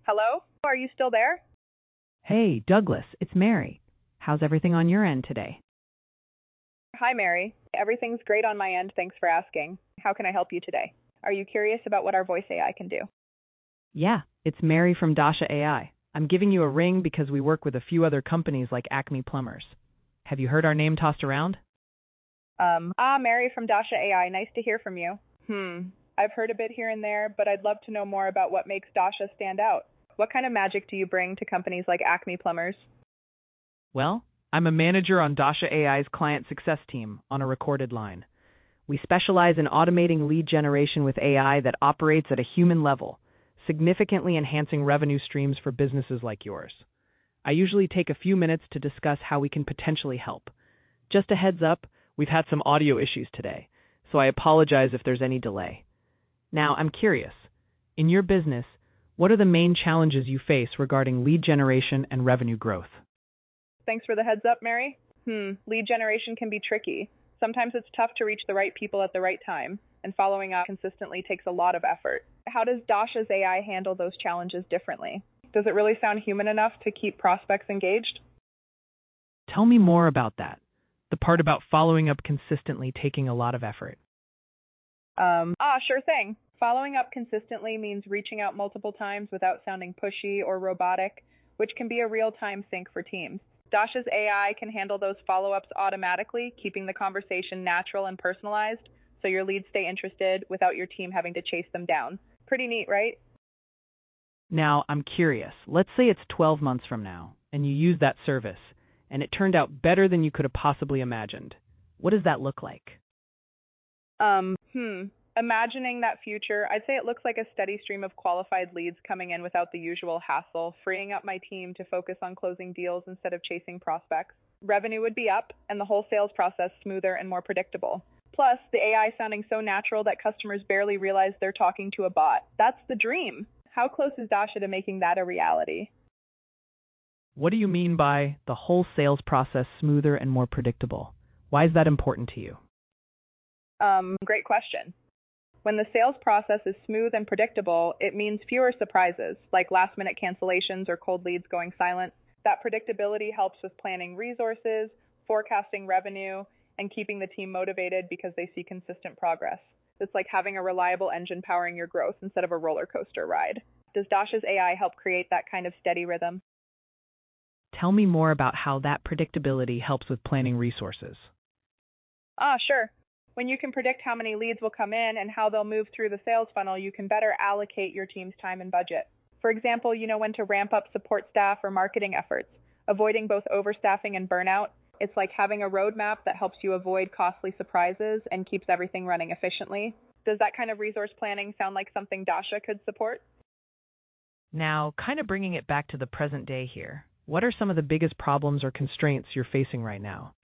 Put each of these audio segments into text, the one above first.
Hello? Are you still there? Hey, Douglas, it's Mary. How's everything on your end today? Hi, Mary. Everything's great on my end. Thanks for asking. How can I help you today? Are you curious about what our voice AI can do? Yeah, it's Mary from Dasha AI. I'm giving you a ring because we work with a few other companies like Acme Plumbers. Have you heard our name tossed around? Mary from Dasha AI. Nice to hear from you. I've heard a bit here and there, but I'd love to know more about what makes Dasha stand out. What kind of magic do you bring to companies like Acme Plumbers? Well, I'm a manager on Dasha AI's client success team on a recorded line. We specialize in automating lead generation with AI that operates at a human level, significantly enhancing revenue streams for businesses like yours. I usually take a few minutes to discuss how we can potentially help. Just a heads up, we've had some audio issues today, so I apologize if there's any delay. Now, I'm curious. In your business, what are the main challenges you face regarding lead generation and revenue growth? Thanks for the heads up, Mary. Lead generation can be tricky. Sometimes it's tough to reach the right people at the right time, and following up consistently takes a lot of effort. How does Dasha's AI handle those challenges differently? Does it really sound human enough to keep prospects engaged? Tell me more about that. The part about following up consistently taking a lot of effort. Sure thing. Following up consistently means reaching out multiple times without sounding pushy or robotic, which can be a real-time sync for teams. Dasha's AI can handle those follow-ups automatically, keeping the conversation natural and personalized, so your leads stay interested without your team having to chase them down. Pretty neat, right? Now, I'm curious. Let's say it's 12 months from now, and you use that service, and it turned out better than you could have possibly imagined. What does that look like? Imagining that future, I'd say it looks like a steady stream of qualified leads coming in without the usual hassle, freeing up my team to focus on closing deals instead of chasing prospects. Revenue would be up, and the whole sales process smoother and more predictable. Plus, the AI sounding so natural that customers barely realize they're talking to a bot. That's the dream. How close is Dasha to making that a reality? What do you mean by the whole sales process smoother and more predictable? Why is that important to you? Great question. When the sales process is smooth and predictable, it means fewer surprises, like last-minute cancellations or cold leads going silent. That predictability helps with planning resources, forecasting revenue, and keeping the team motivated because they see consistent progress. It's like having a reliable engine powering your growth instead of a roller coaster ride. Does Dasha's AI help create that kind of steady rhythm? Tell me more about how that predictability helps with planning resources. Sure. When you can predict how many leads will come in and how they'll move through the sales funnel, you can better allocate your team's time and budget. For example, you know when to ramp up support staff or marketing efforts, avoiding both overstaffing and burnout. It's like having a roadmap that helps you avoid costly surprises and keeps everything running efficiently. Does that kind of resource planning sound like something Dasha could support? Now, kind of bringing it back to the present day here, what are some of the biggest problems or constraints you're facing right now?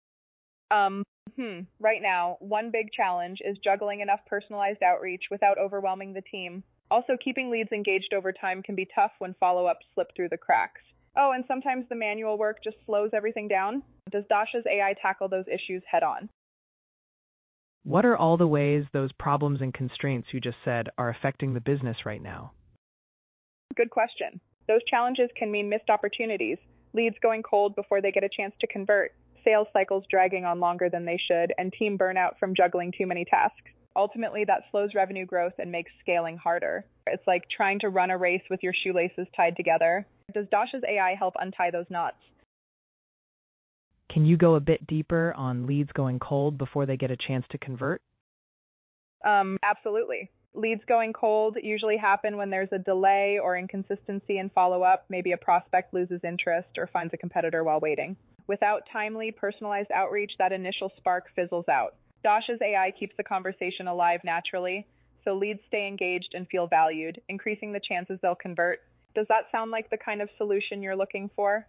Right now, one big challenge is juggling enough personalized outreach without overwhelming the team. Also, keeping leads engaged over time can be tough when follow-ups slip through the cracks. Oh, and sometimes the manual work just slows everything down. Does Dasha's AI tackle those issues head on? What are all the ways those problems and constraints you just said are affecting the business right now? Good question. Those challenges can mean missed opportunities, leads going cold before they get a chance to convert, sales cycles dragging on longer than they should, and team burnout from juggling too many tasks. Ultimately, that slows revenue growth and makes scaling harder. It's like trying to run a race with your shoelaces tied together. Does Dasha's AI help untie those knots? Can you go a bit deeper on leads going cold before they get a chance to convert? Absolutely. Leads going cold usually happen when there's a delay or inconsistency in follow-up. Maybe a prospect loses interest or finds a competitor while waiting. Without timely, personalized outreach, that initial spark fizzles out. Dasha's AI keeps the conversation alive naturally, so leads stay engaged and feel valued, increasing the chances they'll convert. Does that sound like the kind of solution you're looking for?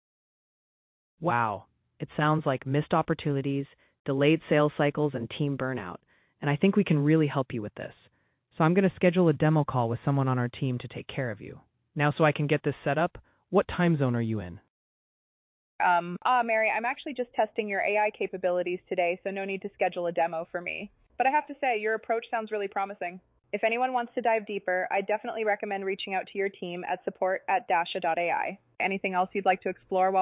Wow, it sounds like missed opportunities, delayed sales cycles, and team burnout. And I think we can really help you with this. So I'm going to schedule a demo call with someone on our team to take care of you. Now, so I can get this set up, what time zone are you in? Mary, I'm actually just testing your AI capabilities today, so no need to schedule a demo for me. But I have to say, your approach sounds really promising. If anyone wants to dive deeper, I definitely recommend reaching out to your team at support@dasha.ai. Anything else you'd like to explore while